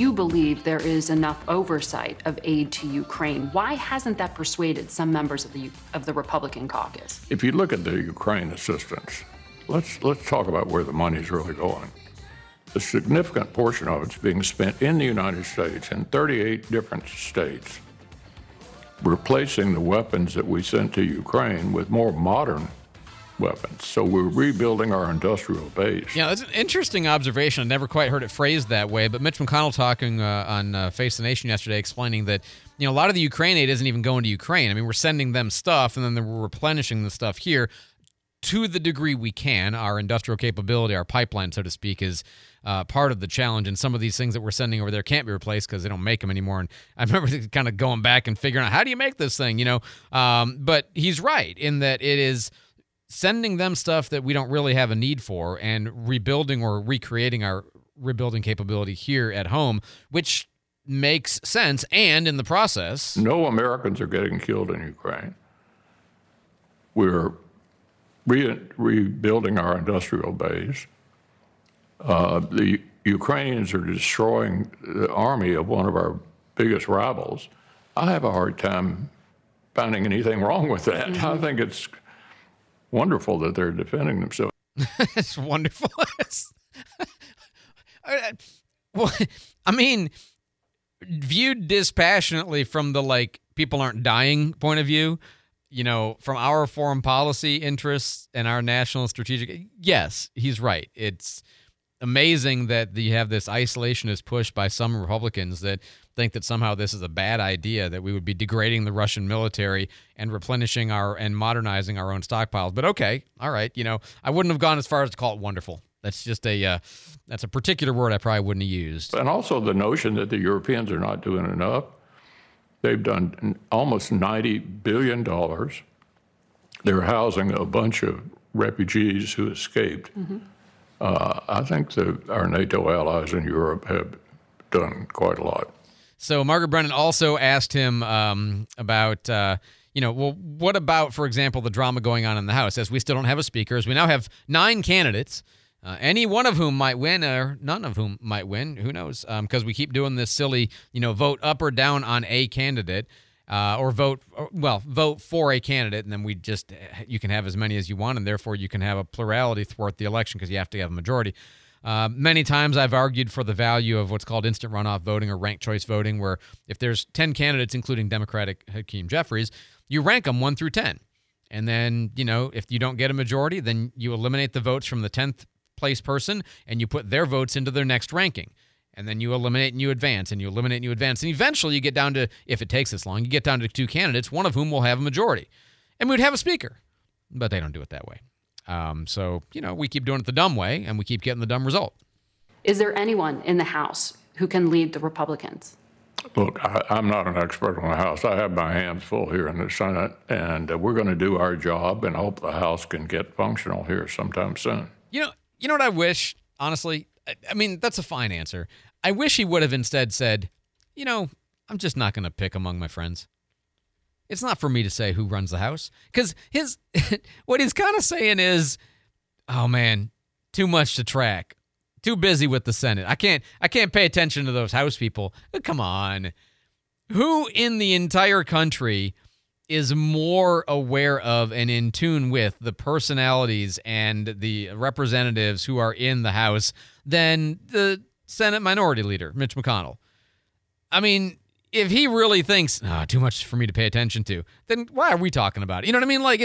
you believe there is enough oversight of aid to Ukraine. Why hasn't that persuaded some members of the Republican caucus? If you look at the Ukraine assistance, let's talk about where the money is really going. A significant portion of it's being spent in the United States, in 38 different states, replacing the weapons that we sent to Ukraine with more modern weapons. So we're rebuilding our industrial base. Yeah, that's an interesting observation. I never quite heard it phrased that way, but Mitch McConnell talking on Face the Nation yesterday, explaining that a lot of the Ukraine aid isn't even going to Ukraine. I mean, we're sending them stuff, and then we're replenishing the stuff here to the degree we can. Our industrial capability, our pipeline, so to speak, is part of the challenge, and some of these things that we're sending over there can't be replaced because they don't make them anymore. And I remember kind of going back and figuring out, how do you make this thing, But he's right in that it is sending them stuff that we don't really have a need for and rebuilding or recreating our rebuilding capability here at home, which makes sense. And in the process, no Americans are getting killed in Ukraine. We're rebuilding our industrial base. The Ukrainians are destroying the army of one of our biggest rivals. I have a hard time finding anything wrong with that. Mm-hmm. I think it's wonderful that they're defending themselves. It's wonderful. Well, I mean, viewed dispassionately from the people aren't dying point of view, from our foreign policy interests and our national strategic, yes, he's right. It's amazing that you have this isolationist push by some Republicans that think that somehow this is a bad idea, that we would be degrading the Russian military and replenishing and modernizing our own stockpiles. But okay, all right, I wouldn't have gone as far as to call it wonderful. That's just that's a particular word I probably wouldn't have used. And also the notion that the Europeans are not doing enough. They've done almost $90 billion. They're housing a bunch of refugees who escaped. Mm-hmm. I think our NATO allies in Europe have done quite a lot. So Margaret Brennan also asked him about, what about, for example, the drama going on in the House, as we still don't have a speaker, as we now have 9 candidates, any one of whom might win or none of whom might win, who knows, because we keep doing this silly, vote up or down on a candidate. Or vote for a candidate, and then you can have as many as you want, and therefore you can have a plurality thwart the election because you have to have a majority. Many times I've argued for the value of what's called instant runoff voting or ranked choice voting, where if there's 10 candidates, including Democratic Hakeem Jeffries, you rank them 1 through 10. And then, if you don't get a majority, then you eliminate the votes from the 10th place person, and you put their votes into their next ranking. And then you eliminate and you advance, and you eliminate and you advance. And eventually you get down to, if it takes this long, you get down to 2 candidates, one of whom will have a majority. And we'd have a speaker. But they don't do it that way. So, we keep doing it the dumb way, and we keep getting the dumb result. Is there anyone in the House who can lead the Republicans? Look, I'm not an expert on the House. I have my hands full here in the Senate, and we're going to do our job and hope the House can get functional here sometime soon. You know what I wish, honestly? I mean, that's a fine answer. I wish he would have instead said, I'm just not going to pick among my friends. It's not for me to say who runs the House. Because what he's kind of saying is, oh man, too much to track. Too busy with the Senate. I can't pay attention to those House people. Come on. Who in the entire country is more aware of and in tune with the personalities and the representatives who are in the House than the Senate Minority Leader, Mitch McConnell? I mean, if he really thinks, too much for me to pay attention to, then why are we talking about it? You know what I mean?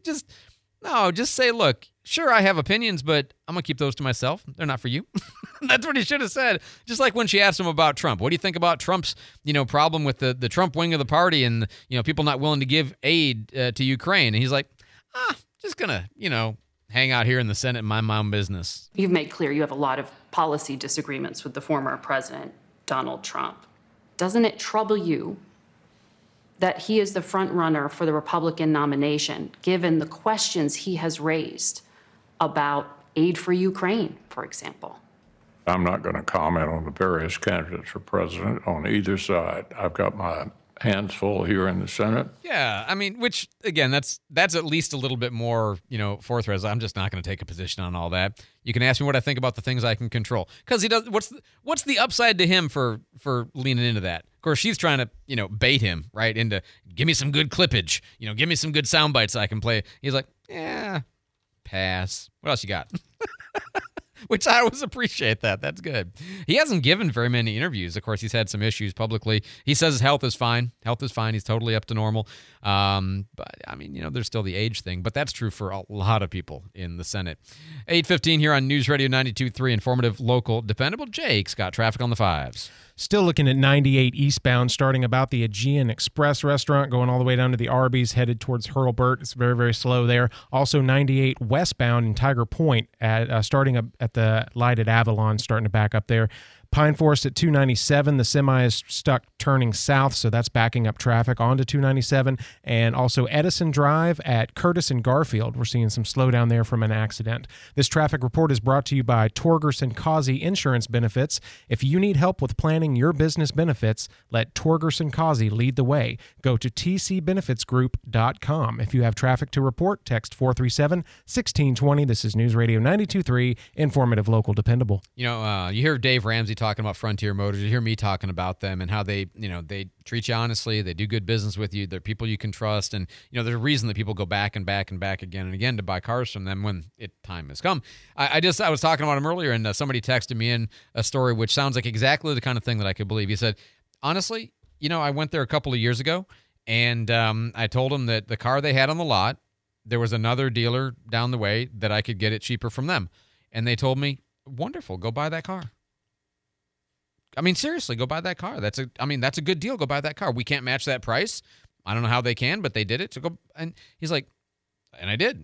Just say, look, sure, I have opinions, but I'm going to keep those to myself. They're not for you. That's what he should have said. Just like when she asked him about Trump. What do you think about Trump's, problem with the Trump wing of the party and, people not willing to give aid to Ukraine? And he's like, just going to, hang out here in the Senate and mind my own business. You've made clear you have a lot of policy disagreements with the former president, Donald Trump. Doesn't it trouble you that he is the front runner for the Republican nomination, given the questions he has raised about aid for Ukraine, for example? I'm not going to comment on the various candidates for president on either side. I've got my hands full here in the Senate. Yeah, I mean, which again, that's at least a little bit more, forthright. I'm just not going to take a position on all that. You can ask me what I think about the things I can control, because he does. What's the upside to him for leaning into that? Of course, she's trying to bait him right into, give me some good clippage, give me some good sound bites I can play. He's like, yeah, pass. What else you got? Which I always appreciate that. That's good. He hasn't given very many interviews. Of course, he's had some issues publicly. He says his health is fine. Health is fine. He's totally up to normal. But, I mean, there's still the age thing. But that's true for a lot of people in the Senate. 8:15 here on News Radio 92.3, informative, local, dependable. Jake's got traffic on the 5s. Still looking at 98 eastbound, starting about the Aegean Express restaurant, going all the way down to the Arby's, headed towards Hurlburt. It's very, very slow there. Also 98 westbound in Tiger Point, starting at the light at Avalon, starting to back up there. Pine Forest at 297, the semi is stuck turning south, so that's backing up traffic onto 297. And also Edison Drive at Curtis and Garfield. We're seeing some slowdown there from an accident. This traffic report is brought to you by Torgerson Causey Insurance Benefits. If you need help with planning your business benefits, let Torgerson Causey lead the way. Go to tcbenefitsgroup.com. If you have traffic to report, text 437-1620. This is News Radio 92.3, informative, local, dependable. You hear Dave Ramsey talking about Frontier Motors. You hear me talking about them and how they treat you honestly. They do good business with you. They're people you can trust. And, there's a reason that people go back and back and back again and again to buy cars from them when time has come. I was talking about him earlier, and somebody texted me in a story which sounds like exactly the kind of thing that I could believe. He said, honestly, I went there a couple of years ago, and I told him that the car they had on the lot, there was another dealer down the way that I could get it cheaper from them. And they told me, wonderful, go buy that car. I mean, seriously, go buy that car. That's a good deal. Go buy that car. We can't match that price. I don't know how they can, but they did it. So go. And he's like, and I did.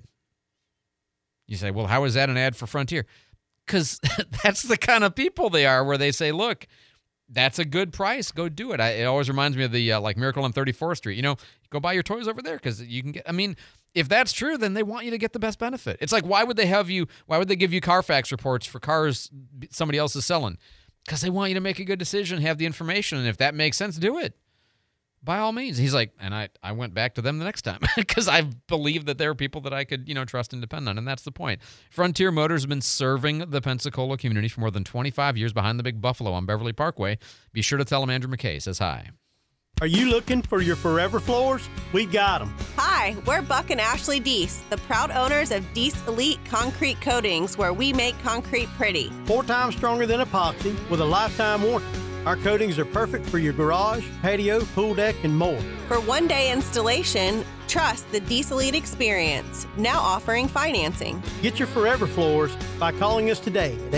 You say, well, how is that an ad for Frontier? Because that's the kind of people they are, where they say, look, that's a good price. Go do it. It always reminds me of the Miracle on 34th Street. Go buy your toys over there because you can get. I mean, if that's true, then they want you to get the best benefit. It's like, why would they give you Carfax reports for cars somebody else is selling? Because they want you to make a good decision, have the information, and if that makes sense, do it. By all means. He's like, and I went back to them the next time because I believe that there are people that I could, trust and depend on, and that's the point. Frontier Motors has been serving the Pensacola community for more than 25 years behind the Big Buffalo on Beverly Parkway. Be sure to tell them Andrew McKay says hi. Are you looking for your forever floors? We got them. Hi, we're Buck and Ashley Deese, the proud owners of Deese Elite Concrete Coatings, where we make concrete pretty. 4 times stronger than epoxy with a lifetime warranty. Our coatings are perfect for your garage, patio, pool deck, and more. For one-day installation, trust the Deese Elite experience, now offering financing. Get your forever floors by calling us today at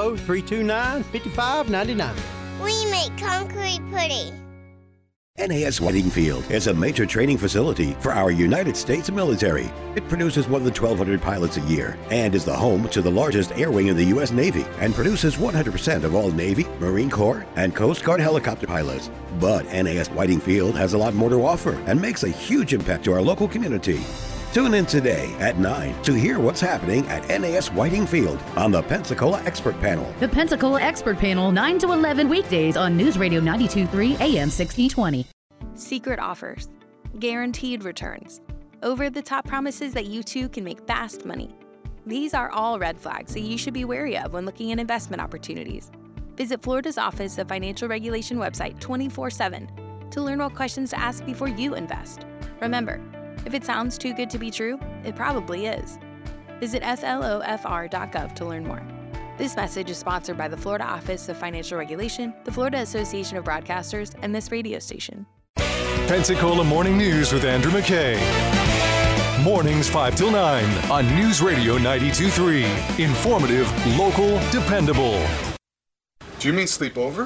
850-329-5599. We make concrete pretty. NAS Whiting Field is a major training facility for our United States military. It produces more than 1,200 pilots a year and is the home to the largest air wing in the U.S. Navy and produces 100% of all Navy, Marine Corps, and Coast Guard helicopter pilots. But NAS Whiting Field has a lot more to offer and makes a huge impact to our local community. Tune in today at 9 to hear what's happening at NAS Whiting Field on the Pensacola Expert Panel. The Pensacola Expert Panel, 9 to 11 weekdays on News Radio 92.3 AM 1620. Secret offers, guaranteed returns, over-the-top promises that you too can make fast money. These are all red flags that you should be wary of when looking at investment opportunities. Visit Florida's Office of Financial Regulation website 24/7 to learn what questions to ask before you invest. Remember, if it sounds too good to be true, it probably is. Visit slofr.gov to learn more. This message is sponsored by the Florida Office of Financial Regulation, the Florida Association of Broadcasters, and this radio station. Pensacola Morning News with Andrew McKay. Mornings 5 till 9 on News Radio 92.3. Informative, local, dependable. Do you mean sleep over?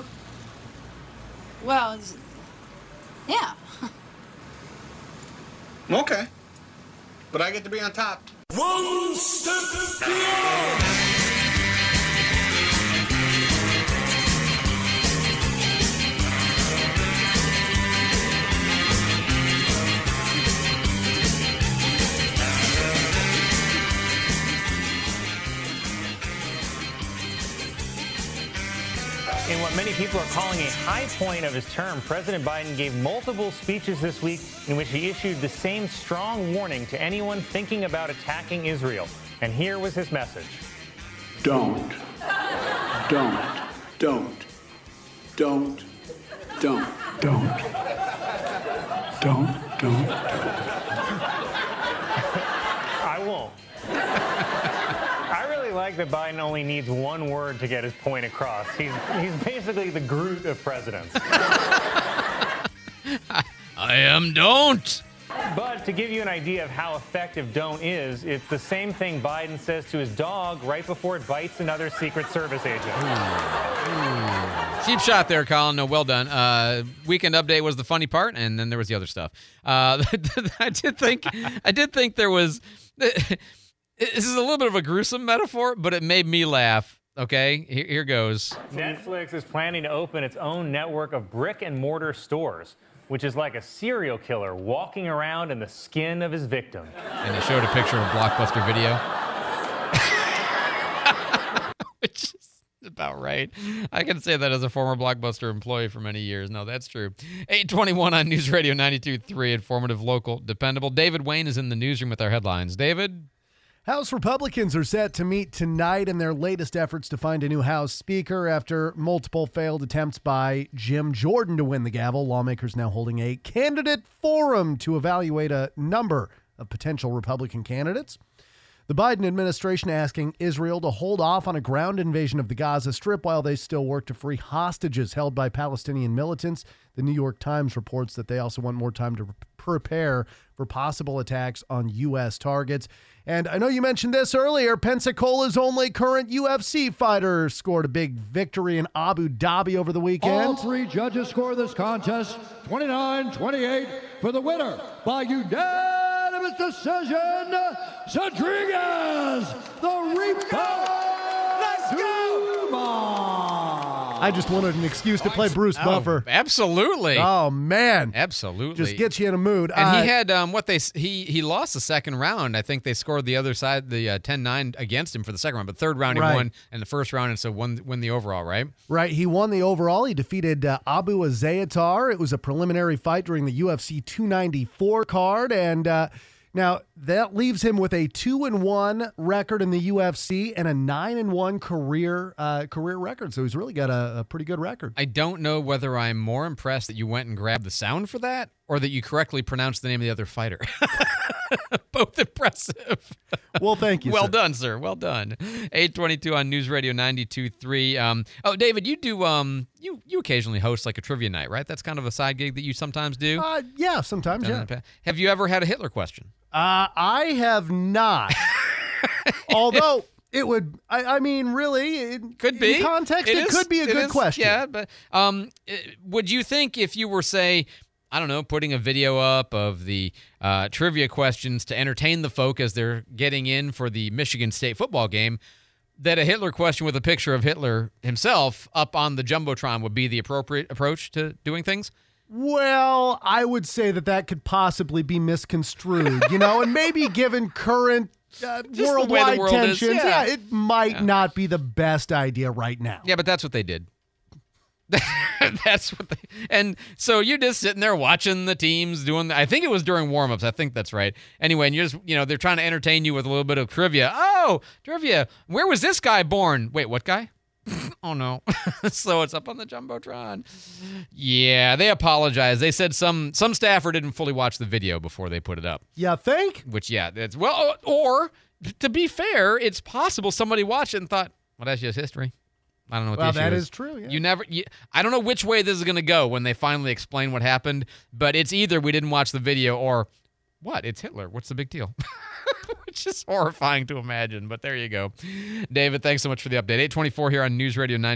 Well, yeah. Okay. But I get to be on top. One step beyond. In what what many people are calling a high point of his term, President Biden gave multiple speeches this week in which he issued the same strong warning to anyone thinking about attacking Israel. And here was his message. Don't. I won't. I really like that Biden only needs one word to get his point across. He's basically the Groot of presidents. I am don't. But to give you an idea of how effective don't is, it's the same thing Biden says to his dog right before it bites another Secret Service agent. Cheap shot there, Colin. No, well done. Weekend update was the funny part, and then there was the other stuff. I did think there was. This is a little bit of a gruesome metaphor, but it made me laugh. Okay, here goes. Netflix is planning to open its own network of brick and mortar stores, which is like a serial killer walking around in the skin of his victim. And they showed a picture of a Blockbuster Video. Which is about right. I can say that as a former Blockbuster employee for many years. No, that's true. 8:21 on News Radio 92.3, informative, local, dependable. David Wayne is in the newsroom with our headlines. David? House Republicans are set to meet tonight in their latest efforts to find a new House Speaker after multiple failed attempts by Jim Jordan to win the gavel. Lawmakers now holding a candidate forum to evaluate a number of potential Republican candidates. The Biden administration asking Israel to hold off on a ground invasion of the Gaza Strip while they still work to free hostages held by Palestinian militants. The New York Times reports that they also want more time to prepare for possible attacks on U.S. targets. And I know you mentioned this earlier, Pensacola's only current UFC fighter scored a big victory in Abu Dhabi over the weekend. All three judges score this contest 29-28 for the winner by unanimous decision, Rodriguez, the Reaper. Let's go! I just wanted an excuse to play Bruce Buffer. Absolutely. Oh, man. Absolutely. Just gets you in a mood. And he had he lost the second round. I think they scored the other side, the 10-9 against him for the second round. But third round he won in the first round, and so win the overall, right? Right. He won the overall. He defeated Abu Azayatar. It was a preliminary fight during the UFC 294 card, and now that leaves him with a 2-1 record in the UFC and a 9-1 career record. So he's really got a pretty good record. I don't know whether I'm more impressed that you went and grabbed the sound for that or that you correctly pronounced the name of the other fighter. Both impressive. Well, thank you. Well done, sir. Well done. 8:22 on News Radio 92.3. David, you do you occasionally host like a trivia night, right? That's kind of a side gig that you sometimes do. Yeah, sometimes. Yeah. Have you ever had a Hitler question? I have not. Although it would, I mean, really, it could be. In context, it could be a good question. Yeah, but would you think if you were, say, I don't know, putting a video up of the trivia questions to entertain the folk as they're getting in for the Michigan State football game, that a Hitler question with a picture of Hitler himself up on the Jumbotron would be the appropriate approach to doing things? Well, I would say that could possibly be misconstrued, and maybe given current worldwide tensions, it might not be the best idea right now. Yeah, but that's what they did. That's what they, and so you're just sitting there watching the teams doing, I think it was during warmups. I think that's right. Anyway, and you're just, they're trying to entertain you with a little bit of trivia. Oh, trivia. Where was this guy born? Wait, what guy? Oh, no. So it's up on the Jumbotron. Yeah, they apologized. They said some staffer didn't fully watch the video before they put it up. You think? Which, yeah, that's, well, or to be fair, it's possible somebody watched it and thought, well, that's just history. I don't know what the issue is. Well, that is true, yeah. I don't know which way this is going to go when they finally explain what happened, but it's either we didn't watch the video or, what? It's Hitler. What's the big deal? Which is horrifying to imagine, but there you go. David, thanks so much for the update. 8:24 here on News Radio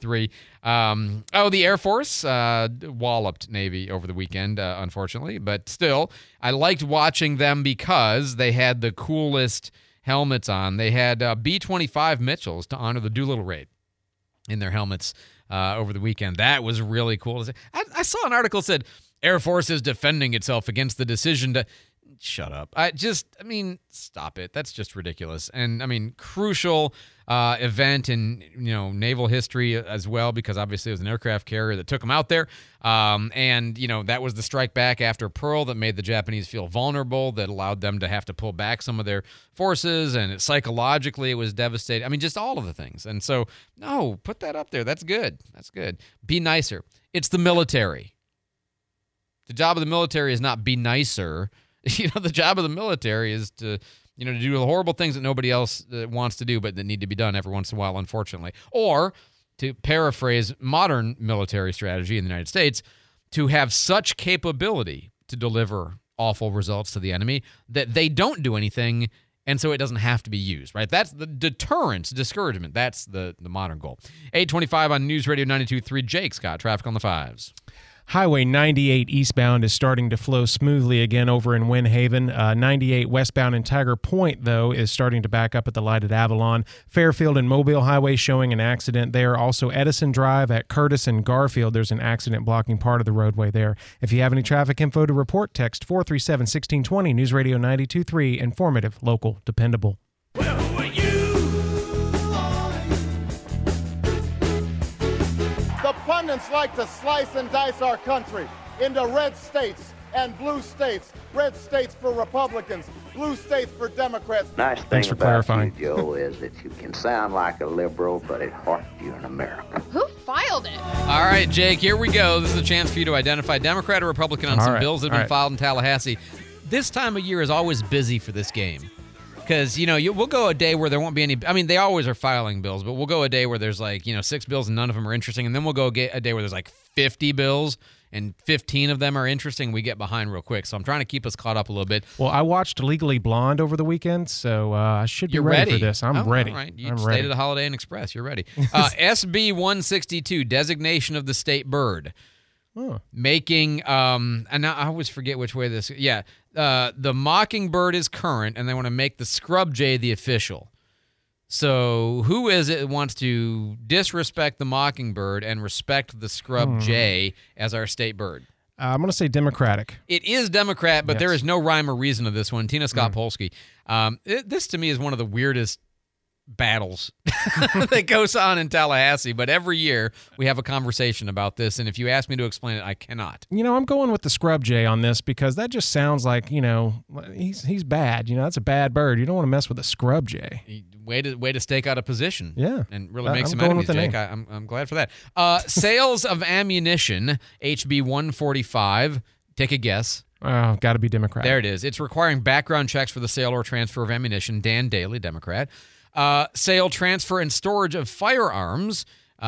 92.3. The Air Force walloped Navy over the weekend, unfortunately, but still, I liked watching them because they had the coolest helmets on. They had B-25 Mitchells to honor the Doolittle raid in their helmets over the weekend. That was really cool. I saw an article that said Air Force is defending itself against the decision to Shut up. Stop it. That's just ridiculous. And crucial event in naval history as well, because obviously it was an aircraft carrier that took them out there. And that was the strike back after Pearl that made the Japanese feel vulnerable, that allowed them to have to pull back some of their forces, and psychologically it was devastating. Just all of the things. And so, no, put that up there. That's good. That's good. Be nicer. It's the military. The job of the military is not be nicer. The job of the military is to do the horrible things that nobody else wants to do, but that need to be done every once in a while, unfortunately. Or, to paraphrase modern military strategy in the United States, to have such capability to deliver awful results to the enemy that they don't do anything, and so it doesn't have to be used, right? That's the deterrence, discouragement. That's the modern goal. 8:25 on News Radio 92.3. Jake Scott, traffic on the 5s. Highway 98 eastbound is starting to flow smoothly again over in Wynn Haven. 98 westbound in Tiger Point, though, is starting to back up at the light at Avalon. Fairfield and Mobile Highway showing an accident there. Also, Edison Drive at Curtis and Garfield, there's an accident blocking part of the roadway there. If you have any traffic info to report, text 437-1620. News Radio 92.3, informative, local, dependable. The pundits like to slice and dice our country into red states and blue states. Red states for Republicans, blue states for Democrats. Nice Thanks thing for about clarifying. you, Joe, is that you can sound like a liberal, but at heart you're an American. Who filed it? All right, Jake, here we go. This is a chance for you to identify Democrat or Republican on All some right, bills that have all been right. filed in Tallahassee. This time of year is always busy for this game. Because, we'll go a day where there won't be any. They always are filing bills, but we'll go a day where there's 6 bills and none of them are interesting. And then we'll go a day where there's 50 bills and 15 of them are interesting. We get behind real quick. So I'm trying to keep us caught up a little bit. Well, I watched Legally Blonde over the weekend, so I should be You're ready ready for this. I'm ready. All right. You I'm stayed ready. at the Holiday Inn Express. You're ready. SB 162, designation of the state bird. Oh. Making, and now I always forget which way this, the mockingbird is current, and they want to make the scrub jay the official. So who is it that wants to disrespect the mockingbird and respect the scrub jay as our state bird? I'm going to say Democratic. It is Democrat, but Yes. there is no rhyme or reason to this one. Tina Scott Polsky. This, to me, is one of the weirdest battles that goes on in Tallahassee, but every year we have a conversation about this, and if you ask me to explain it, I cannot. I'm going with the scrub jay on this because that just sounds like, he's bad. That's a bad bird. You don't want to mess with a scrub jay. Way to stake out a position. Yeah. And really make I'm some going enemies, with the Jake. name. I'm glad for that. Sales of ammunition, HB 145. Take a guess. Oh, got to be Democratic. There it is. It's requiring background checks for the sale or transfer of ammunition. Dan Daly, Democrat. Sale, transfer, and storage of firearms.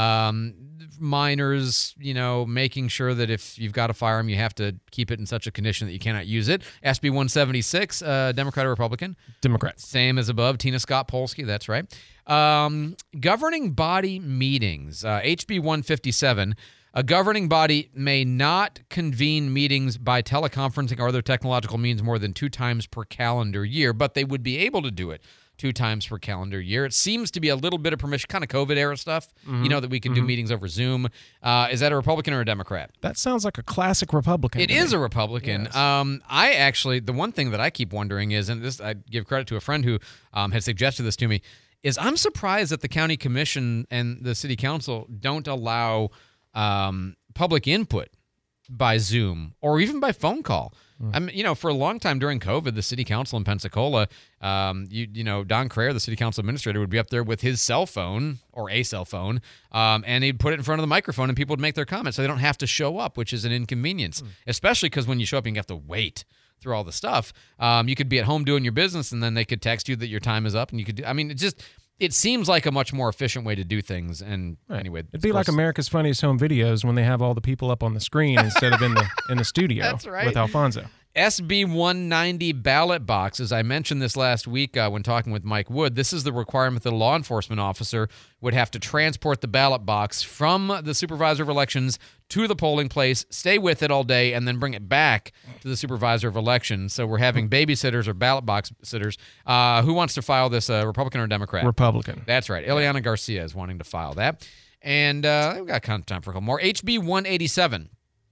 Minors, making sure that if you've got a firearm, you have to keep it in such a condition that you cannot use it. SB 176, Democrat or Republican? Democrat. Same as above. Tina Scott Polsky, that's right. Governing body meetings, HB 157. A governing body may not convene meetings by teleconferencing or other technological means more than 2 times per calendar year, but they would be able to do it 2 times per calendar year. It seems to be a little bit of permission, kind of COVID-era stuff, that we can do meetings over Zoom. Is that a Republican or a Democrat? That sounds like a classic Republican. It is a Republican. Yes. I actually, the one thing that I keep wondering is, and this I give credit to a friend who had suggested this to me, is I'm surprised that the county commission and the city council don't allow public input by Zoom or even by phone call. For a long time during COVID, the city council in Pensacola, Don Crayer, the city council administrator, would be up there with his cell phone or a cell phone, and he'd put it in front of the microphone and people would make their comments so they don't have to show up, which is an inconvenience, especially because when you show up, you have to wait through all the stuff. You could be at home doing your business and then they could text you that your time is up and you could it seems like a much more efficient way to do things. And anyway, it'd be like America's Funniest Home Videos when they have all the people up on the screen instead of in the studio. That's right. With Alfonso. SB 190 ballot boxes. I mentioned this last week when talking with Mike Wood. This is the requirement that a law enforcement officer would have to transport the ballot box from the supervisor of elections to the polling place, stay with it all day, and then bring it back to the supervisor of elections. So we're having babysitters or ballot box sitters. Who wants to file this, Republican or Democrat? Republican. That's right. Ileana Garcia is wanting to file that. And we've got time for a couple more. HB 187.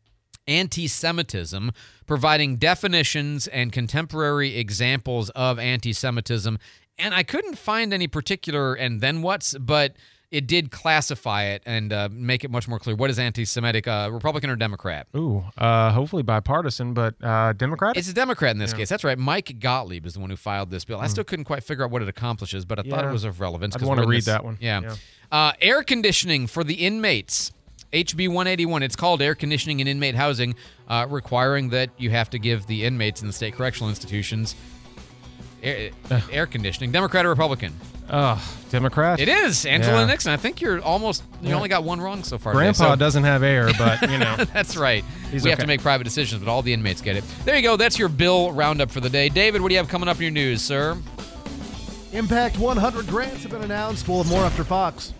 anti-Semitism, providing definitions and contemporary examples of anti-Semitism. And I couldn't find any particular and then what's, but it did classify it and make it much more clear. What is anti-Semitic, Republican or Democrat? Ooh, hopefully bipartisan, but Democratic? It's a Democrat in this case. That's right. Mike Gottlieb is the one who filed this bill. I still couldn't quite figure out what it accomplishes, but I thought it was of relevance. I'd want to read that one. Yeah. Air conditioning for the inmates. HB 181. It's called Air Conditioning in Inmate Housing, requiring that you have to give the inmates in the state correctional institutions air conditioning. Democrat or Republican? Democrat. It is. Angela Nixon. I think you only got one wrong so far. Grandpa doesn't have air, but, That's right. He's we have to make private decisions, but all the inmates get it. There you go. That's your bill roundup for the day. David, what do you have coming up in your news, sir? Impact 100 grants have been announced. We'll have more after Fox.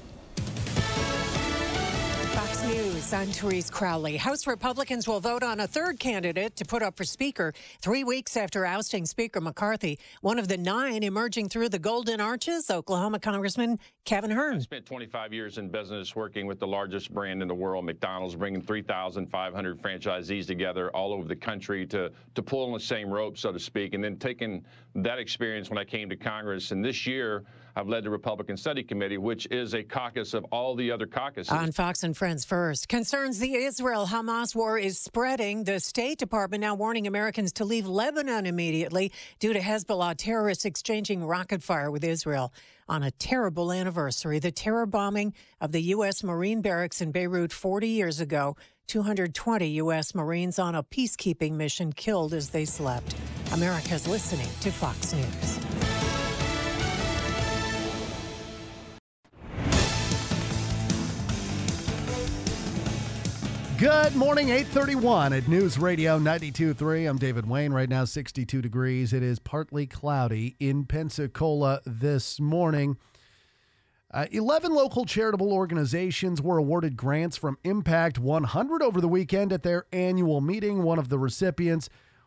Fox News, I'm Therese Crowley. House Republicans will vote on a third candidate to put up for Speaker 3 weeks after ousting Speaker McCarthy. One of the 9 emerging through the Golden Arches, Oklahoma Congressman Kevin Hern. I spent 25 years in business working with the largest brand in the world, McDonald's, bringing 3,500 franchisees together all over the country to pull on the same rope, so to speak, and then taking that experience when I came to Congress. And this year, I've led the Republican Study Committee, which is a caucus of all the other caucuses. On Fox and Friends First, concerns the Israel-Hamas war is spreading. The State Department now warning Americans to leave Lebanon immediately due to Hezbollah terrorists exchanging rocket fire with Israel. On a terrible anniversary, the terror bombing of the U.S. Marine barracks in Beirut 40 years ago, 220 U.S. Marines on a peacekeeping mission killed as they slept. America's listening to Fox News. Good morning, 8:31 at News Radio 92.3. I'm David Wayne. Right now, 62 degrees. It is partly cloudy in Pensacola this morning. 11 local charitable organizations were awarded grants from Impact 100 over the weekend at their annual meeting. One of the recipients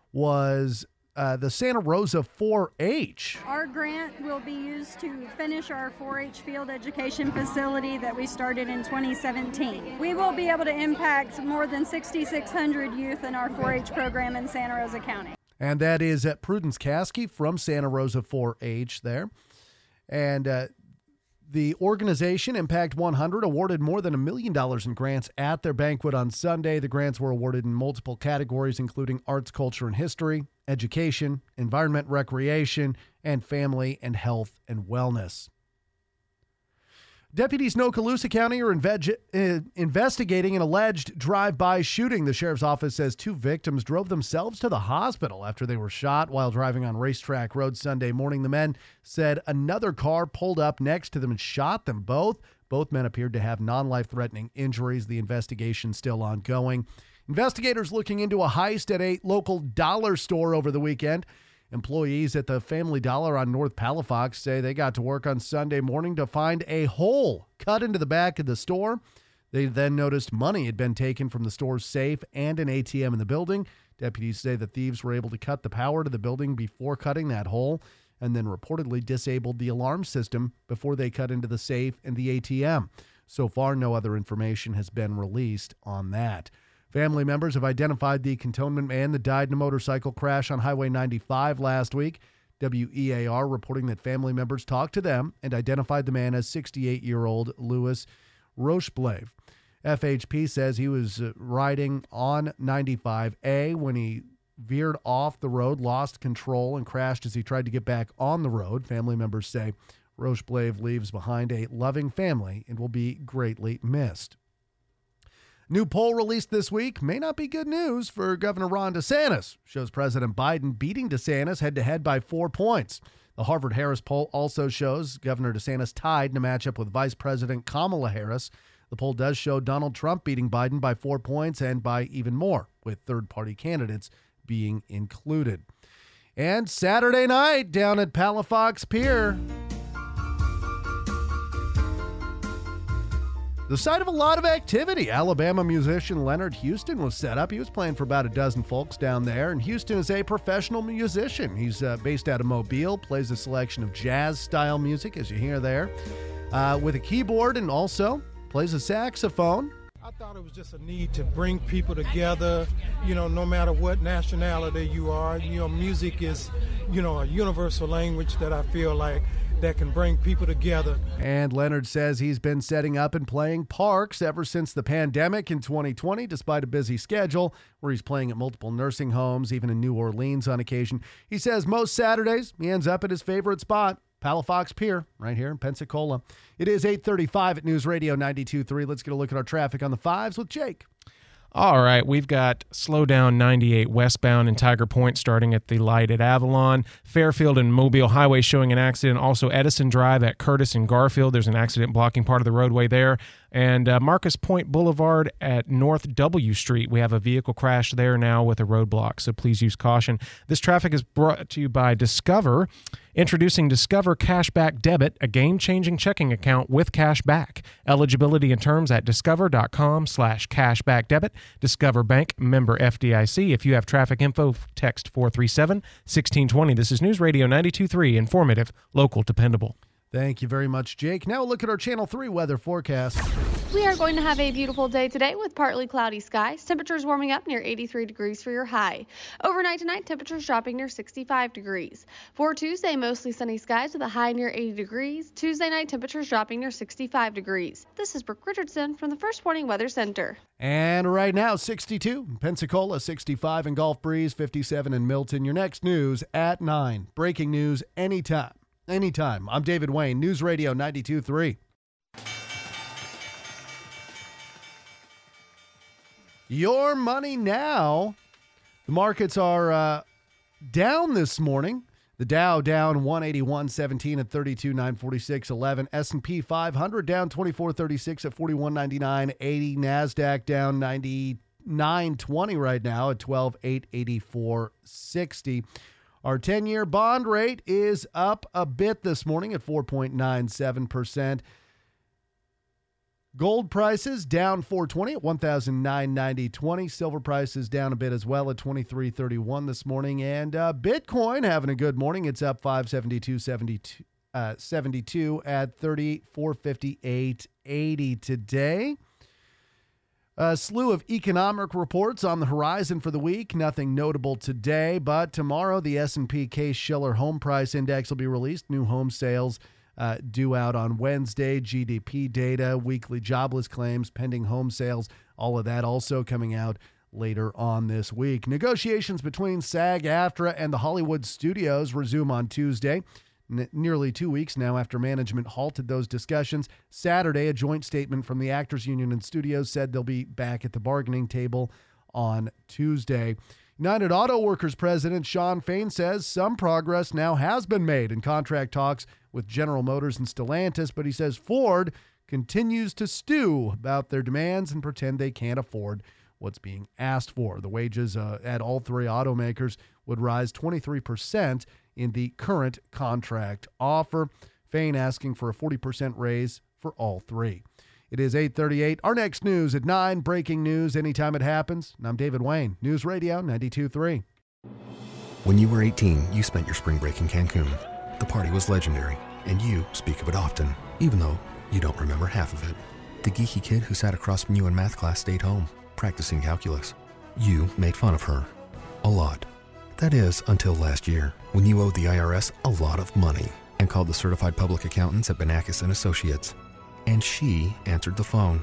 was the Santa Rosa 4-H. Our grant will be used to finish our 4-H field education facility that we started in 2017. We will be able to impact more than 6,600 youth in our 4-H program in Santa Rosa County. And that is at Prudence Caskey from Santa Rosa 4-H there. And the organization, Impact 100, awarded more than $1 million in grants at their banquet on Sunday. The grants were awarded in multiple categories, including arts, culture, and history, education, environment, recreation, and family and health and wellness. Deputies in Okaloosa County are investigating an alleged drive-by shooting. The sheriff's office says 2 victims drove themselves to the hospital after they were shot while driving on Racetrack Road Sunday morning. The men said another car pulled up next to them and shot them both. Both men appeared to have non-life-threatening injuries. The investigation still ongoing. Investigators looking into a heist at a local dollar store over the weekend. Employees at the Family Dollar on North Palafox say they got to work on Sunday morning to find a hole cut into the back of the store. They then noticed money had been taken from the store's safe and an ATM in the building. Deputies say the thieves were able to cut the power to the building before cutting that hole and then reportedly disabled the alarm system before they cut into the safe and the ATM. So far, no other information has been released on that. Family members have identified the cantonment man that died in a motorcycle crash on Highway 95 last week. WEAR reporting that family members talked to them and identified the man as 68-year-old Louis Rocheblave. FHP says he was riding on 95A when he veered off the road, lost control, and crashed as he tried to get back on the road. Family members say Rocheblave leaves behind a loving family and will be greatly missed. New poll released this week may not be good news for Governor Ron DeSantis. Shows President Biden beating DeSantis head-to-head by 4 points. The Harvard-Harris poll also shows Governor DeSantis tied in a matchup with Vice President Kamala Harris. The poll does show Donald Trump beating Biden by 4 points and by even more, with third-party candidates being included. And Saturday night down at Palafox Pier, the site of a lot of activity. Alabama musician Leonard Houston was set up. He was playing for about a dozen folks down there, and Houston is a professional musician. He's based out of Mobile, plays a selection of jazz-style music, as you hear there, with a keyboard, and also plays a saxophone. I thought it was just a need to bring people together, no matter what nationality you are. Music is, a universal language that I feel like that can bring people together. And Leonard says he's been setting up and playing parks ever since the pandemic in 2020, despite a busy schedule where he's playing at multiple nursing homes, even in New Orleans on occasion. He says most Saturdays he ends up at his favorite spot, Palafox Pier, right here in Pensacola. It is 8:35 at News Radio 92.3. Let's get a look at our traffic on the 5s with Jake. All right, we've got slow down 98 westbound in Tiger Point starting at the light at Avalon. Fairfield and Mobile Highway showing an accident. Also Edison Drive at Curtis and Garfield. There's an accident blocking part of the roadway there. And Marcus Point Boulevard at North W Street. We have a vehicle crash there now with a roadblock, so please use caution. This traffic is brought to you by Discover. Introducing Discover Cashback Debit, a game-changing checking account with cash back. Eligibility and terms at discover.com/cashbackdebit. Discover Bank, member FDIC. If you have traffic info, text 437-1620. This is News Radio 92.3, informative, local, dependable. Thank you very much, Jake. Now we'll look at our Channel 3 weather forecast. We are going to have a beautiful day today with partly cloudy skies. Temperatures warming up near 83 degrees for your high. Overnight tonight, temperatures dropping near 65 degrees. For Tuesday, mostly sunny skies with a high near 80 degrees. Tuesday night, temperatures dropping near 65 degrees. This is Brooke Richardson from the First Warning Weather Center. And right now, 62 in Pensacola, 65 in Gulf Breeze, 57 in Milton. Your next news at 9. Breaking news anytime. Anytime. I'm David Wayne, News Radio 92.3. Your money now. The markets are down this morning. The Dow down 181.17 at 32,946.11. S&P 500 down 24.36 at 41.99.80. NASDAQ down 99.20 right now at 12,884.60. Our 10-year bond rate is up a bit this morning at 4.97%. Gold prices down $4.20 at $1,990.20. Silver prices down a bit as well at $23.31 this morning. And Bitcoin having a good morning. It's up $572.72 at $34.58.80 today. A slew of economic reports on the horizon for the week. Nothing notable today, but tomorrow the S&P Case-Shiller Home Price Index will be released. New home sales due out on Wednesday. GDP data, weekly jobless claims, pending home sales, all of that also coming out later on this week. Negotiations between SAG-AFTRA and the Hollywood studios resume on Tuesday. Nearly 2 weeks now after management halted those discussions. Saturday, a joint statement from the Actors Union and studios said they'll be back at the bargaining table on Tuesday. United Auto Workers President Shawn Fain says some progress now has been made in contract talks with General Motors and Stellantis, but he says Ford continues to stew about their demands and pretend they can't afford what's being asked for. The wages at all three automakers would rise 23% in the current contract offer. Fain asking for a 40% raise for all three. It is 8:38. Our next news at 9. Breaking news anytime it happens. And I'm David Wayne, News Radio 92.3. When you were 18, you spent your spring break in Cancun. The party was legendary, and you speak of it often, even though you don't remember half of it. The geeky kid who sat across from you in math class stayed home, practicing calculus. You made fun of her. A lot. That is, until last year, when you owed the IRS a lot of money and called the certified public accountants at Banakis & Associates. And she answered the phone.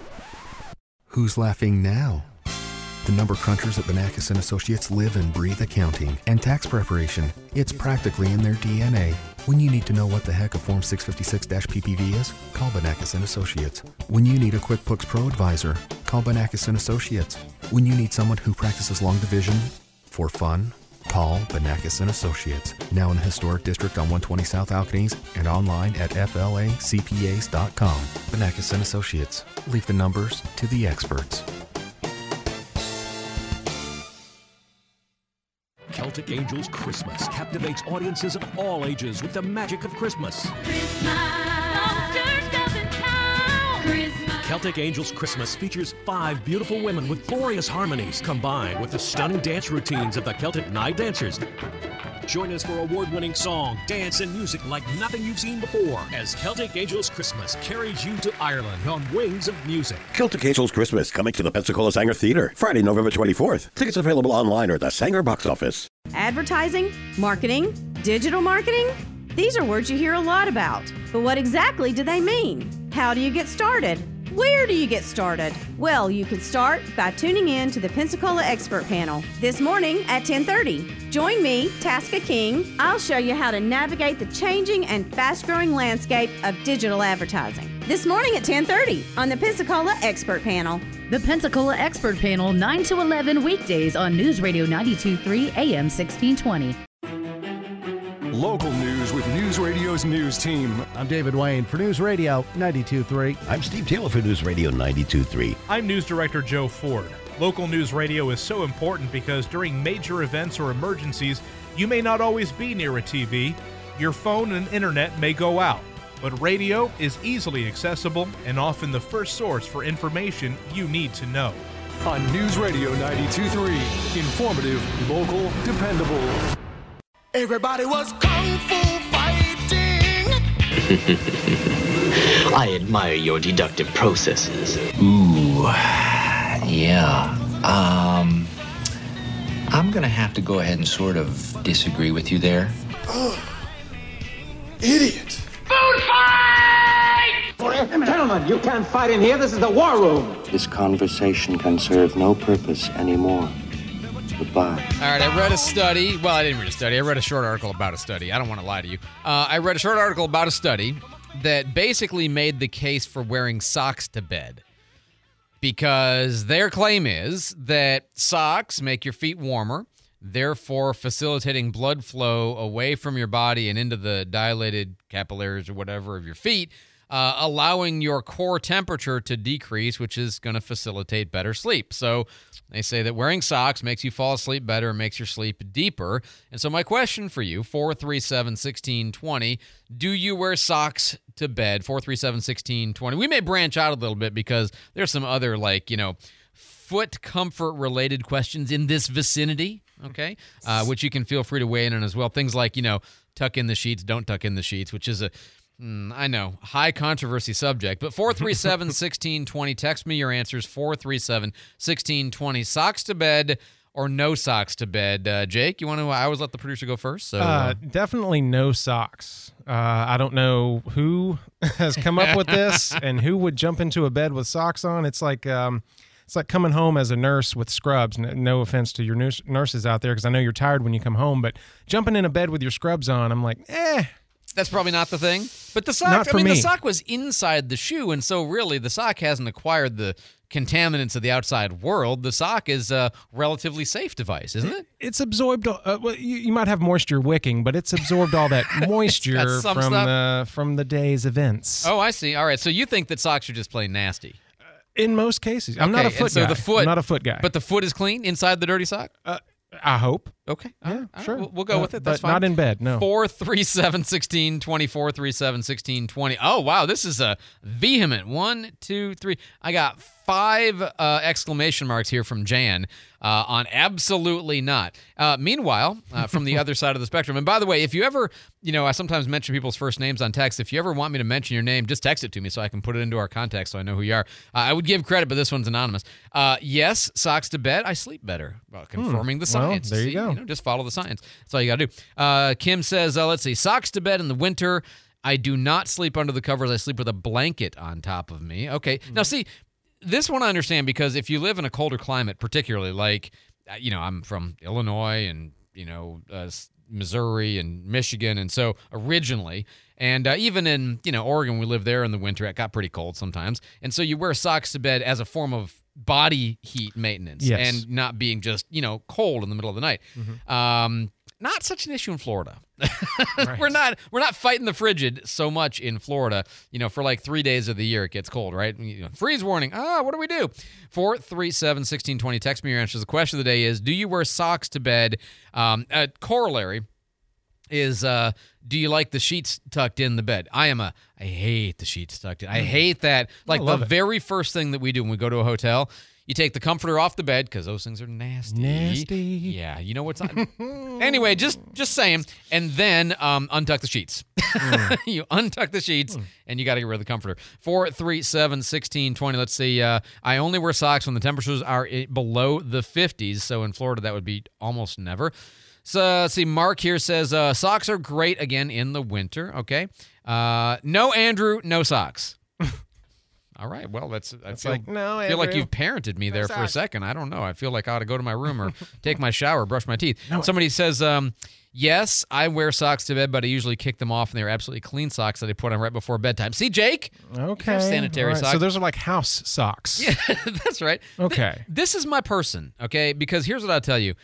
Who's laughing now? The number crunchers at Banakis & Associates live and breathe accounting and tax preparation. It's practically in their DNA. When you need to know what the heck a Form 656-PPV is, call Banakis & Associates. When you need a QuickBooks Pro advisor, call Banakis & Associates. When you need someone who practices long division for fun, call Banakis & Associates. Now in the historic district on 120 South Alcanese and online at flacpas.com. Banakis & Associates. Leave the numbers to the experts. Celtic Angels Christmas captivates audiences of all ages with the magic of Christmas. Celtic Angels Christmas features 5 beautiful women with glorious harmonies combined with the stunning dance routines of the Celtic Night Dancers. Join us for award-winning song, dance, and music like nothing you've seen before as Celtic Angels Christmas carries you to Ireland on Wings of Music. Celtic Angels Christmas coming to the Pensacola Sanger Theatre Friday, November 24th. Tickets available online or at the Sanger box office. Advertising, marketing, digital marketing? These are words you hear a lot about. But what exactly do they mean? How do you get started? Where do you get started? Well, you can start by tuning in to the Pensacola Expert Panel this morning at 10:30. Join me, Tasca King. I'll show you how to navigate the changing and fast-growing landscape of digital advertising. This morning at 10:30 on the Pensacola Expert Panel. The Pensacola Expert Panel, 9 to 11 weekdays on News Radio 92.3 AM 1620. Local news with News Radio's news team. I'm David Wayne for News Radio 92.3. I'm Steve Taylor for News Radio 92.3. I'm News Director Joe Ford. Local news radio is so important because during major events or emergencies, you may not always be near a TV. Your phone and internet may go out. But radio is easily accessible and often the first source for information you need to know. On News Radio 92.3. Informative, local, dependable. Everybody was kung fu fighting. I admire your deductive processes. Ooh, yeah. I'm gonna have to go ahead and sort of disagree with you there. Oh, idiot. Food fight! Gentlemen, you can't fight in here. This is the war room. This conversation can serve no purpose anymore. Goodbye. All right, I read a study. Well, I didn't read a study. I read a short article about a study. I don't want to lie to you. I read a short article about a study that basically made the case for wearing socks to bed. Because their claim is that socks make your feet warmer, therefore facilitating blood flow away from your body and into the dilated capillaries or whatever of your feet, allowing your core temperature to decrease, which is going to facilitate better sleep. So they say that wearing socks makes you fall asleep better and makes your sleep deeper. And so my question for you, 437-1620, do you wear socks to bed? 437-1620. We may branch out a little bit because there's some other, foot comfort related questions in this vicinity, okay? Which you can feel free to weigh in on as well. Things like, tuck in the sheets, don't tuck in the sheets, which is I know, high controversy subject, but 437-1620, text me your answers, 437-1620. Socks to bed or no socks to bed? Jake, I always let the producer go first. So definitely no socks. I don't know who has come up with this and who would jump into a bed with socks on. It's like coming home as a nurse with scrubs. No offense to your nurses out there because I know you're tired when you come home, but jumping in a bed with your scrubs on, I'm like, That's probably not the thing. But the sock, the sock was inside the shoe, and so really the sock hasn't acquired the contaminants of the outside world. The sock is a relatively safe device, isn't it? It's absorbed. You might have moisture wicking, but it's absorbed all that moisture from the day's events. Oh, I see. All right, so you think that socks are just plain nasty? In most cases. I'm not a foot guy. I'm not a foot guy. But the foot is clean inside the dirty sock? I hope. Okay. Yeah, sure. We'll go with it. That's but fine. Not in bed, no. 437-1620, 437-1620. Oh, wow. This is a vehement 1, 2, 3. I got 5 exclamation marks here from Jan on absolutely not. Meanwhile, from the other side of the spectrum, and by the way, if you ever, I sometimes mention people's first names on text. If you ever want me to mention your name, just text it to me so I can put it into our context so I know who you are. I would give credit, but this one's anonymous. Yes, socks to bed. I sleep better. Confirming the science. Well, there you go. Just follow the science. That's all you got to do. Kim says, let's see, socks to bed in the winter. I do not sleep under the covers. I sleep with a blanket on top of me. Okay. Now, see, this one I understand because if you live in a colder climate, particularly like, I'm from Illinois and, Missouri and Michigan. And so originally, and even in, Oregon, we lived there in the winter. It got pretty cold sometimes. And so you wear socks to bed as a form of body heat maintenance and not being just, cold in the middle of the night. Mm-hmm. Not such an issue in Florida. Right. We're not fighting the frigid so much in Florida. For like 3 days of the year it gets cold, right? Freeze warning. What do we do? 437-1620. Text me your answers. The question of the day is: do you wear socks to bed? A corollary is do you like the sheets tucked in the bed? I hate the sheets tucked in. I hate that. Like the very first thing that we do when we go to a hotel, you take the comforter off the bed because those things are nasty. Yeah, you know what's not. Anyway, just saying. And then untuck the sheets. You untuck the sheets, and you got to get rid of the comforter. 437-1620. Let's see. I only wear socks when the temperatures are below the 50s. So in Florida, that would be almost never. So let's see. Mark here says socks are great again in the winter. Okay. No, Andrew, no socks. All right. Well, I feel like you've parented me there for a second. I don't know. I feel like I ought to go to my room or take my shower, brush my teeth. No. Somebody says, yes, I wear socks to bed, but I usually kick them off, and they're absolutely clean socks that I put on right before bedtime. See, Jake? Okay. Sanitary socks. So those are like house socks. Yeah, that's right. Okay. This is my person, okay? Because here's what I'll tell you.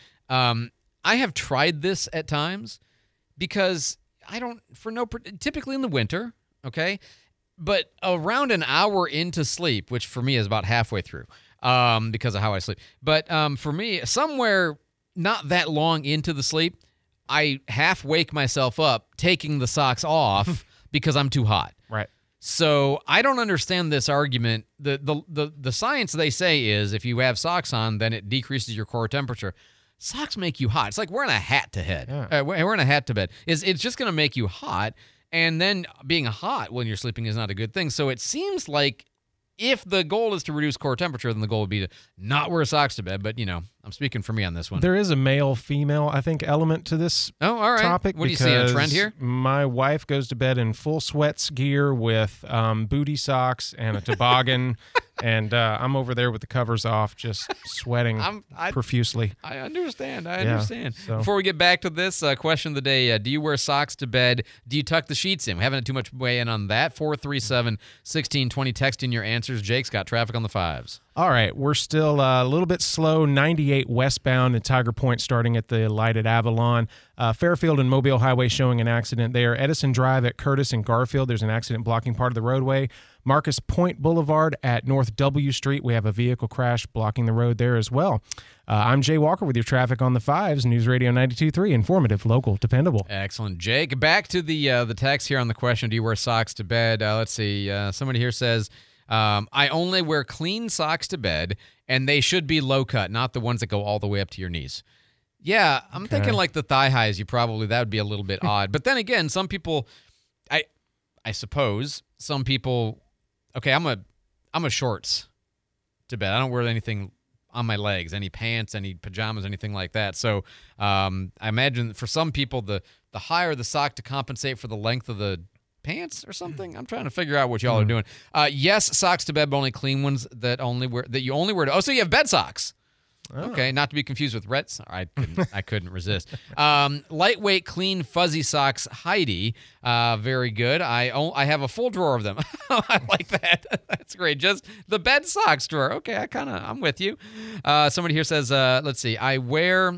I have tried this at times because typically in the winter, okay? But around an hour into sleep, which for me is about halfway through because of how I sleep. But for me, somewhere not that long into the sleep, I half wake myself up taking the socks off because I'm too hot. Right. So I don't understand this argument. The science they say is if you have socks on, then it decreases your core temperature. Socks make you hot. It's like wearing a hat to head. Yeah. Wearing a hat to bed. It's just going to make you hot. And then being hot when you're sleeping is not a good thing. So it seems like if the goal is to reduce core temperature, then the goal would be to not wear socks to bed. But, I'm speaking for me on this one. There is a male-female, I think, element to this all right. topic. What do you see, a trend here? My wife goes to bed in full sweats gear with booty socks and a toboggan. And I'm over there with the covers off, just sweating profusely. I understand. So. Before we get back to this question of the day, do you wear socks to bed? Do you tuck the sheets in? We haven't had too much weigh in on that. 437-1620. Text in your answers. Jake's got traffic on the 5s. All right, we're still a little bit slow. 98 westbound at Tiger Point, starting at the light at Avalon. Fairfield and Mobile Highway showing an accident there. Edison Drive at Curtis and Garfield, there's an accident blocking part of the roadway. Marcus Point Boulevard at North W Street, we have a vehicle crash blocking the road there as well. I'm Jay Walker with your traffic on the 5s, News Radio 92.3, informative, local, dependable. Excellent, Jake. Back to the text here on the question, do you wear socks to bed? Let's see. Somebody here says, I only wear clean socks to bed, and they should be low cut, not the ones that go all the way up to your knees. Yeah, I'm thinking like the thigh highs. That would be a little bit odd. But then again, some people, I suppose some people. Okay, I'm a shorts to bed. I don't wear anything on my legs, any pants, any pajamas, anything like that. So I imagine for some people, the higher the sock to compensate for the length of the pants or something. I'm trying to figure out what y'all are doing. Yes, socks to bed, but only clean ones that you only wear. So you have bed socks. Okay, not to be confused with red socks. I couldn't resist. Lightweight, clean, fuzzy socks, Heidi. Very good. I have a full drawer of them. I like that. That's great. Just the bed socks drawer. Okay, I'm with you. Somebody here says, let's see. I wear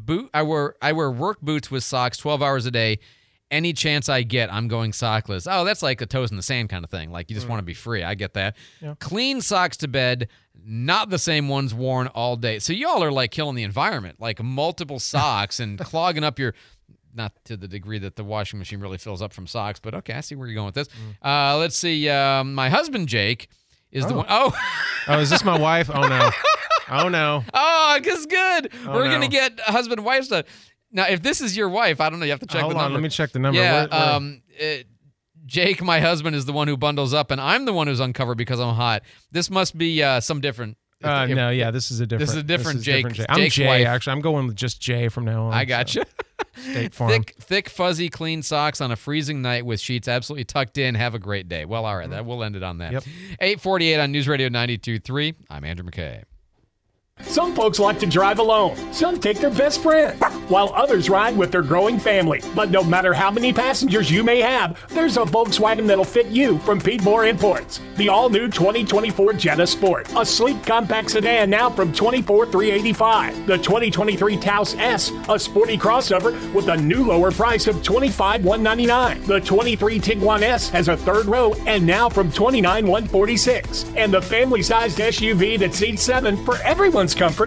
work boots with socks 12 hours a day. Any chance I get, I'm going sockless. Oh, that's like a toes in the sand kind of thing. Like you just want to be free. I get that. Yeah. Clean socks to bed, not the same ones worn all day. So y'all are like killing the environment, like multiple socks and clogging up your, not to the degree that the washing machine really fills up from socks, but okay, I see where you're going with this. Let's see. My husband, Jake, is the one. Oh, is this my wife? Oh, no. Oh, no. Oh, it's good. We're going to get husband and wife stuff. Now, if this is your wife, I don't know. You have to check the number. Let me check the number. Yeah, Jake, my husband, is the one who bundles up, and I'm the one who's uncovered because I'm hot. This must be some different. This is a different Jake. I'm Jake's Jay, wife. actually. I'm going with just Jay from now on. I got you. State Farm. Thick, fuzzy, clean socks on a freezing night with sheets absolutely tucked in. Have a great day. Well, all right, we'll end it on that. Yep. 8:48 on News Radio 92.3. I'm Andrew McKay. Some folks like to drive alone. Some take their best friend, while others ride with their growing family. But no matter how many passengers you may have, there's a Volkswagen that'll fit you from Piedmore Imports. The all-new 2024 Jetta Sport, a sleek compact sedan now from $24,385. The 2023 Taos S, a sporty crossover with a new lower price of $25,199. The 23 Tiguan S has a third row and now from $29,146. And the family-sized SUV that seats 7 for everyone's comfort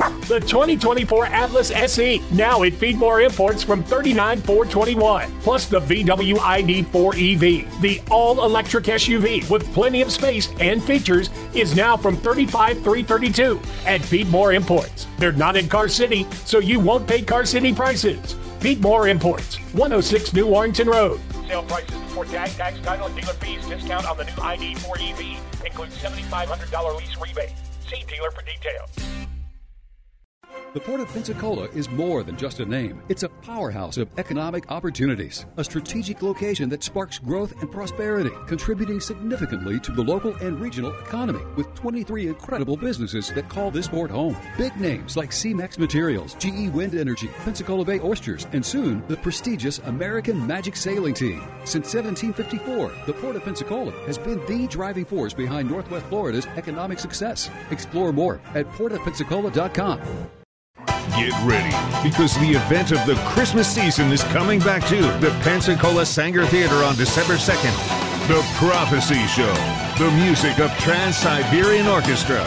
The 2024 Atlas SE, now at Feedmore Imports from $39,421. Plus the VW ID4 EV, the all-electric SUV with plenty of space and features, is now from $35,332 at Feedmore Imports. They're not in Car City, so you won't pay Car City prices. Feedmore Imports, 106 New Warrington Road. Sale prices before tax, title, and dealer fees. Discount on the new ID4 EV includes $7,500 lease rebate. See dealer for details. The Port of Pensacola is more than just a name. It's a powerhouse of economic opportunities, a strategic location that sparks growth and prosperity, contributing significantly to the local and regional economy, with 23 incredible businesses that call this port home. Big names like C-Mex Materials, GE Wind Energy, Pensacola Bay Oysters, and soon the prestigious American Magic Sailing Team. Since 1754, the Port of Pensacola has been the driving force behind Northwest Florida's economic success. Explore more at portofpensacola.com. Get ready, because the event of the Christmas season is coming back to the Pensacola Sanger Theater on December 2nd. The Prophecy Show, the music of Trans-Siberian Orchestra.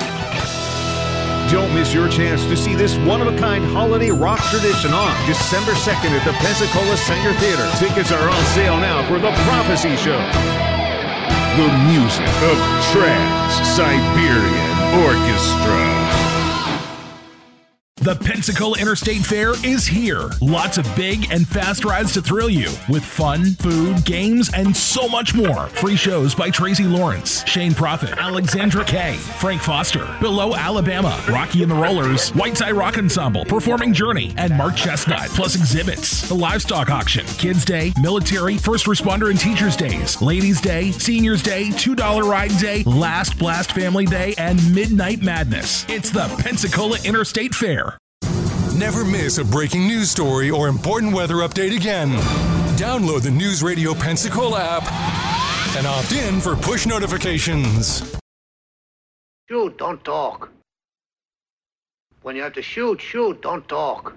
Don't miss your chance to see this one-of-a-kind holiday rock tradition on December 2nd at the Pensacola Sanger Theater. Tickets are on sale now for the Prophecy Show. The music of Trans-Siberian Orchestra. The Pensacola Interstate Fair is here. Lots of big and fast rides to thrill you with fun, food, games, and so much more. Free shows by Tracy Lawrence, Shane Prophet, Alexandra Kay, Frank Foster, Below Alabama, Rocky and the Rollers, Whiteside Rock Ensemble, Performing Journey, and Mark Chestnut, plus exhibits, the livestock auction, Kids Day, Military, First Responder and Teachers Days, Ladies Day, Seniors Day, $2 Ride Day, Last Blast Family Day, and Midnight Madness. It's the Pensacola Interstate Fair. Never miss a breaking news story or important weather update again. Download the News Radio Pensacola app and opt in for push notifications. Shoot, don't talk. When you have to shoot, don't talk.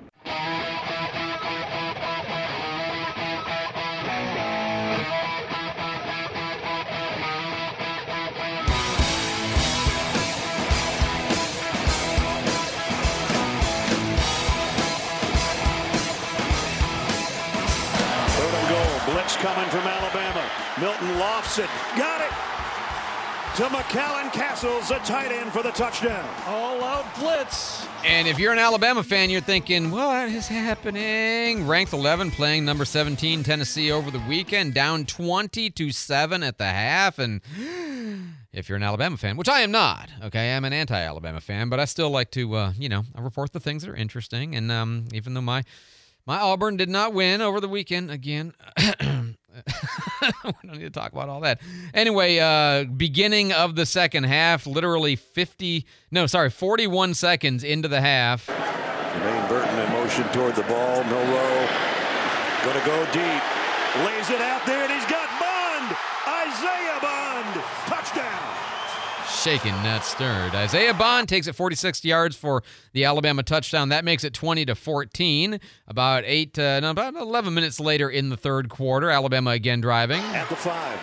Blitz coming from Alabama. Milton lofts it. Got it. To McAllen Castles, a tight end for the touchdown. All-out blitz. And if you're an Alabama fan, you're thinking, what is happening? Ranked 11, playing number 17 Tennessee over the weekend, down 20-7 at the half. And if you're an Alabama fan, which I am not, okay, I'm an anti-Alabama fan, but I still like to, I report the things that are interesting. And even though my Auburn did not win over the weekend. Again, we don't need to talk about all that. Anyway, beginning of the second half, literally 41 seconds into the half. Jermaine Burton in motion toward the ball. Milroe going to go deep. Lays it out there, and he's got Bond. Isaiah Bond. Touchdown. Shaken, not stirred. Isaiah Bond takes it 46 yards for the Alabama touchdown. That makes it 20-14. About 11 minutes later in the third quarter, Alabama again driving. At the 5.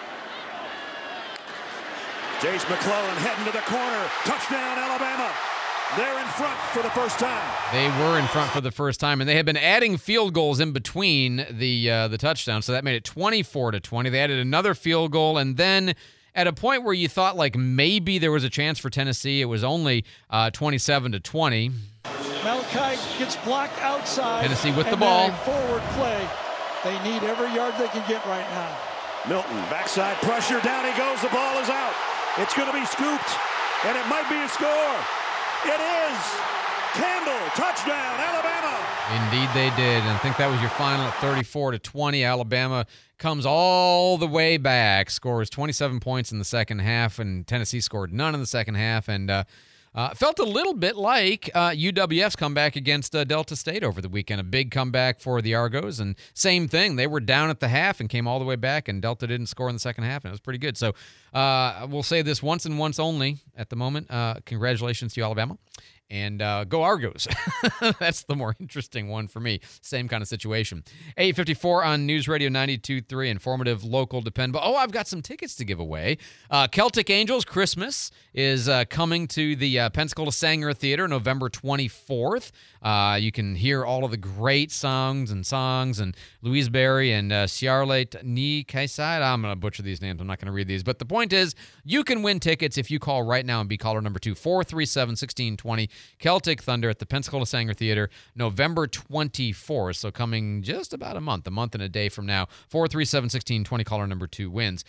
Jace McClellan heading to the corner. Touchdown, Alabama. They're in front for the first time. They were in front for the first time, and they had been adding field goals in between the touchdowns, so that made it 24-20. They added another field goal, and then at a point where you thought like maybe there was a chance for Tennessee, it was only 27-20. Malachi gets blocked outside. Tennessee with the ball. Forward play. They need every yard they can get right now. Milton, backside pressure, down he goes, the ball is out. It's going to be scooped, and it might be a score. It is. Campbell, touchdown, Alabama. Indeed they did, and I think that was your final at 34-20. Alabama comes all the way back, scores 27 points in the second half, and Tennessee scored none in the second half, and felt a little bit like UWF's comeback against Delta State over the weekend. A big comeback for the Argos, and same thing. They were down at the half and came all the way back, and Delta didn't score in the second half, and it was pretty good. So we'll say this once and once only at the moment. Congratulations to Alabama. And go Argos. That's the more interesting one for me. Same kind of situation. 8:54 on News Radio 92.3, informative, local, dependable. Oh, I've got some tickets to give away. Celtic Angels Christmas is coming to the Pensacola Sanger Theater November 24th. You can hear all of the great songs and Louise Berry and Ciarlet Ni Kaisai. I'm going to butcher these names. I'm not going to read these. But the point is, you can win tickets if you call right now and be caller number 2, 437-1620. Celtic Thunder at the Pensacola Sanger Theater, November 24th. So coming just about a month and a day from now. 437-1620, caller number 2 wins.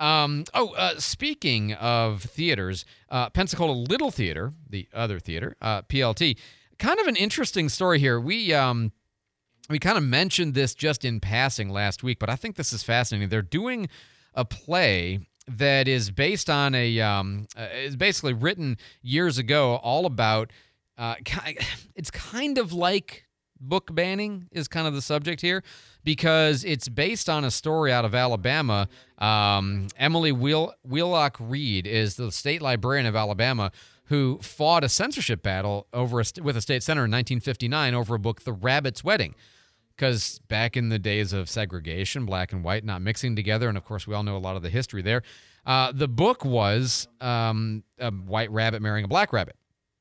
Speaking of theaters, Pensacola Little Theater, the other theater, PLT, kind of an interesting story here. We kind of mentioned this just in passing last week, but I think this is fascinating. They're doing a play that is based on is basically written years ago, all about, it's kind of like book banning is kind of the subject here, because it's based on a story out of Alabama. Emily Wheelock Reed is the state librarian of Alabama who fought a censorship battle with a state senator in 1959 over a book, The Rabbit's Wedding. Because back in the days of segregation, black and white not mixing together, and of course we all know a lot of the history there, the book was a white rabbit marrying a black rabbit.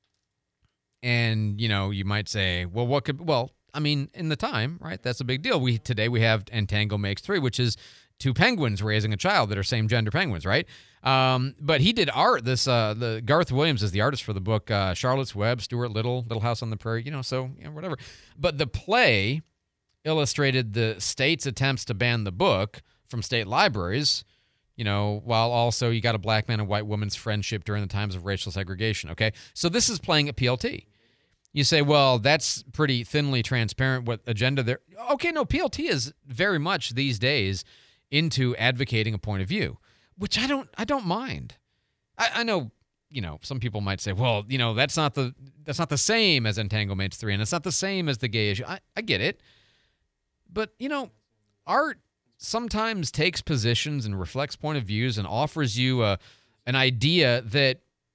And, you might say, well, in the time, right, that's a big deal. Today we have And Tango Makes Three, which is two penguins raising a child that are same-gender penguins, right? But he did art. The Garth Williams is the artist for the book, Charlotte's Web, Stuart Little, Little House on the Prairie, whatever. But the play illustrated the state's attempts to ban the book from state libraries, while also you got a black man and white woman's friendship during the times of racial segregation, okay? So this is playing at PLT. You say, well, that's pretty thinly transparent what agenda there. Okay, no, PLT is very much these days into advocating a point of view, which I don't mind. I know, some people might say, well, that's not the same as Entangle Mates 3, and it's not the same as the gay issue. I get it. But, art sometimes takes positions and reflects point of views and offers you an idea that,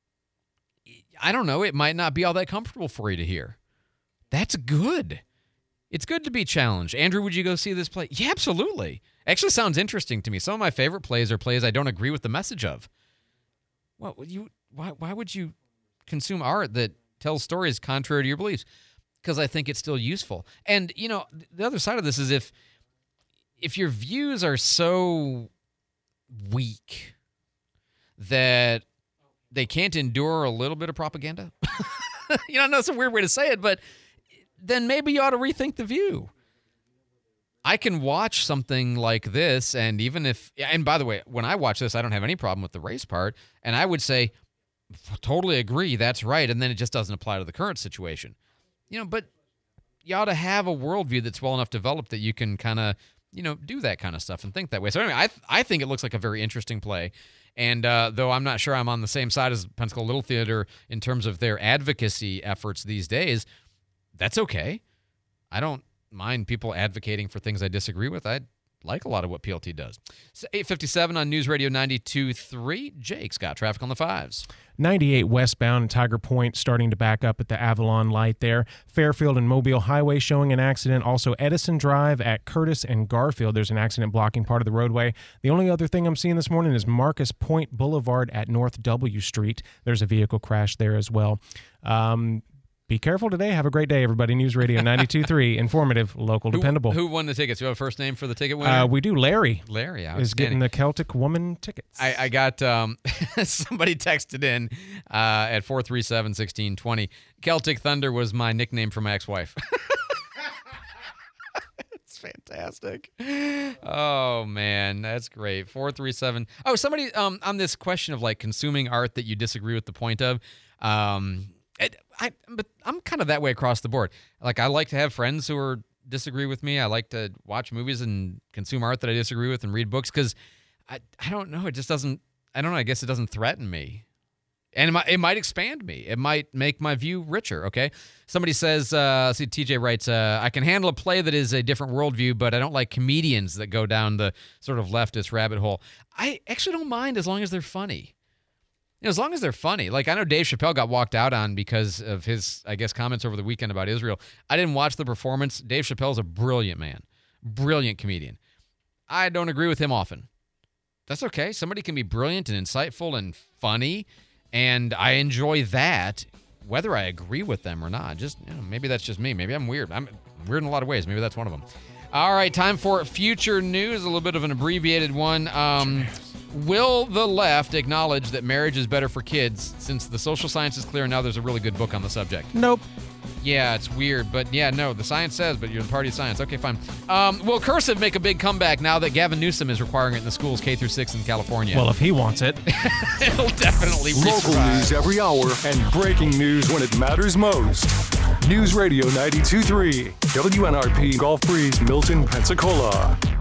I don't know, it might not be all that comfortable for you to hear. That's good. It's good to be challenged. Andrew, would you go see this play? Yeah, absolutely. Actually sounds interesting to me. Some of my favorite plays are plays I don't agree with the message of. Why would you consume art that tells stories contrary to your beliefs? Because I think it's still useful. And, the other side of this is if your views are so weak that they can't endure a little bit of propaganda, I know it's a weird way to say it, but then maybe you ought to rethink the view. I can watch something like this, and and by the way, when I watch this, I don't have any problem with the race part, and I would say, totally agree, that's right, and then it just doesn't apply to the current situation. But you ought to have a worldview that's well enough developed that you can kind of, do that kind of stuff and think that way. So anyway, I think it looks like a very interesting play. And though I'm not sure I'm on the same side as Pensacola Little Theater in terms of their advocacy efforts these days, that's okay. I don't mind people advocating for things I disagree with. I like a lot of what PLT does. So 8:57 on News Radio 92.3. Jake's got traffic on the 5s. 98 westbound and Tiger Point starting to back up at the Avalon light there. Fairfield and Mobile Highway showing an accident. Also Edison Drive at Curtis and Garfield. There's an accident blocking part of the roadway. The only other thing I'm seeing this morning is Marcus Point Boulevard at North W Street. There's a vehicle crash there as well. Be careful today. Have a great day, everybody. News Radio 92.3, informative, local, dependable. Who won the tickets? Do you have a first name for the ticket winner? We do. Larry. Larry is getting the Celtic Woman tickets. I got somebody texted in at 437-1620. Celtic Thunder was my nickname for my ex-wife. It's fantastic. Oh, man. That's great. 437. Oh, somebody on this question of like consuming art that you disagree with the point of. But I'm kind of that way across the board. Like, I like to have friends who disagree with me. I like to watch movies and consume art that I disagree with and read books because I don't know. It just doesn't, I don't know. I guess it doesn't threaten me. And it might expand me. It might make my view richer, okay? Somebody says, TJ writes, I can handle a play that is a different worldview, but I don't like comedians that go down the sort of leftist rabbit hole. I actually don't mind as long as they're funny. as long as they're funny. Like, I know Dave Chappelle got walked out on because of his, I guess, comments over the weekend about Israel. I didn't watch the performance. Dave Chappelle's a brilliant man, brilliant comedian. I don't agree with him often. That's okay. Somebody can be brilliant and insightful and funny, and I enjoy that, whether I agree with them or not. Just, maybe that's just me. Maybe I'm weird. I'm weird in a lot of ways. Maybe that's one of them. All right, time for future news, a little bit of an abbreviated one. Will the left acknowledge that marriage is better for kids since the social science is clear and now there's a really good book on the subject? Nope. Yeah, it's weird, but yeah, no, the science says, but you're the party of science. Okay, fine. Will cursive make a big comeback now that Gavin Newsom is requiring it in the schools K through 6 in California? Well, if he wants it. It'll definitely Local news every hour and breaking news when it matters most. News Radio 92.3, WNRP Gulf Breeze, Milton, Pensacola.